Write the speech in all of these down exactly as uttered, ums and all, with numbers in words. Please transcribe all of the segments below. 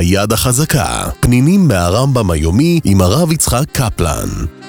היד החזקה, פנינים מהרמב"ם היומי עם הרב יצחק קפלן.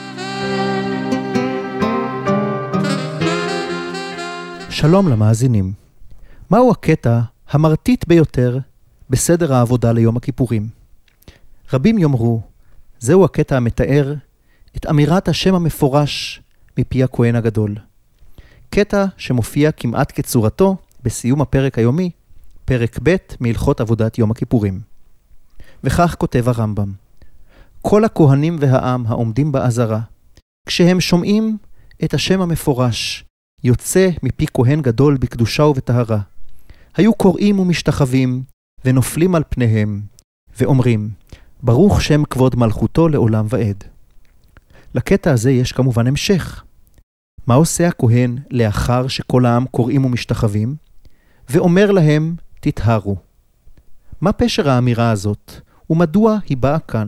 שלום למאזינים. מהו הקטע המרטיט ביותר בסדר העבודה ליום הכיפורים? רבים יאמרו, זהו הקטע המתאר את אמירת השם המפורש מפי הכהן הגדול. קטע שמופיע כמעט כצורתו בסיום הפרק היומי, פרק ב' מהלכות עבודת יום הכיפורים. וכך כותב הרמב"ם: כל הכהנים והעם העומדים בעזרה, כשהם שומעים את השם המפורש, יוצא מפי כהן גדול בקדושה ובטהרה, היו קוראים ומשתחווים ונופלים על פניהם, ואומרים, ברוך שם כבוד מלכותו לעולם ועד. לקטע הזה יש כמובן המשך. מה עושה הכהן לאחר שכל העם קוראים ומשתחווים? ואומר להם, תטהרו. מה פשר האמירה הזאת, ומדוע היא באה כאן?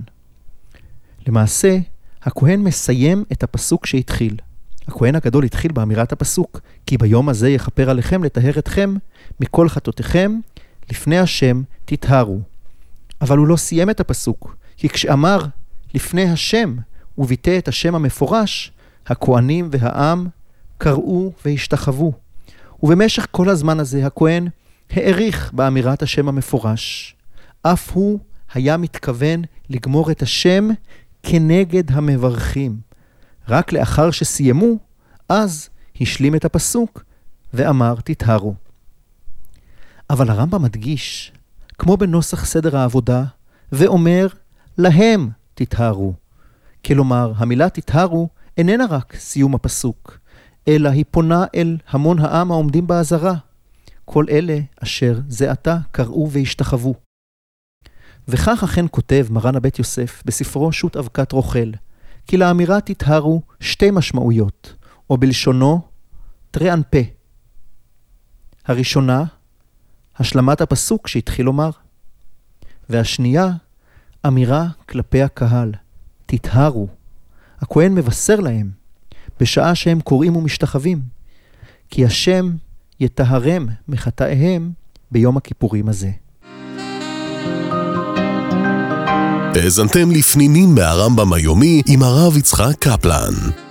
למעשה, הכהן מסיים את הפסוק שהתחיל. הכהן הגדול התחיל באמירת הפסוק, כי ביום הזה יכפר עליכם לטהר אתכם מכל חטאותיכם, לפני השם תטהרו. אבל הוא לא סיים את הפסוק, כי כשאמר לפני השם וביטא את השם המפורש, הכהנים והעם קראו והשתחוו. ובמשך כל הזמן הזה הכהן העריך באמירת השם המפורש. אף הוא היה מתכוון לגמור את השם כנגד המברכים. רק לאחר שסיימו, אז השלים את הפסוק ואמר תטהרו. אבל הרמב"ם מדגיש, כמו בנוסח סדר העבודה, ואומר להם תטהרו. כלומר, המילה תטהרו איננה רק סיום הפסוק, אלא היא פונה אל המון העם העומדים בעזרה. כל אלה אשר זה עתה קראו והשתחוו. וכך אכן כותב מרן הבית יוסף בספרו שו"ת אבקת רוכל, כי לאמירה תטהרו שתי משמעויות, או בלשונו תרענפה. הראשונה, השלמת הפסוק שהתחיל לומר. והשנייה, אמירה כלפי הקהל, תטהרו. הכהן מבשר להם, בשעה שהם קוראים ומשתחווים, כי השם יטהרם מחטאיהם ביום הכיפורים הזה. האזנתם לפנינים מהרמב"ם היומי עם הרב יצחק קפלן.